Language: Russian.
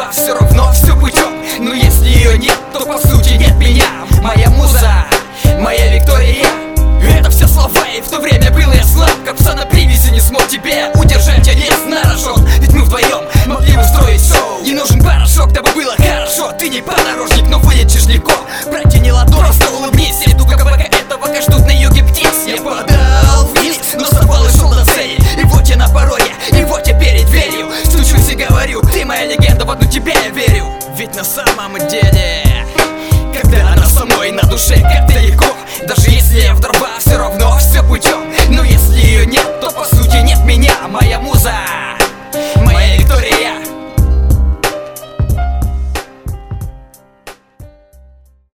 дрова, все равно все путем. Но если ее нет, то по сути нет меня. Моя муза, моя Виктория. Это все слова, и в то время был я слаб, как пса на привязи, не смог тебе удержать, я лез на рожон. Ведь мы вдвоем могли устроить шоу. Не нужен порошок, дабы было хорошо. Ты не подорожник, но вылечишь легко. Протяни ладонь, просто улыбнись. Иду как бока этого, как ждут на юге птиц. Я падал вниз, но вставал и шел до цели. И вот я на пороге, и вот я перед дверью. Стучусь и говорю, ты моя легенда, в одну тебя я верю. Ведь на самом деле, когда она со мной, на душе как-то легко. Даже если я в дрова, все равно все путем. Но если ее нет, то по сути нет меня. Моя муза, моя Виктория.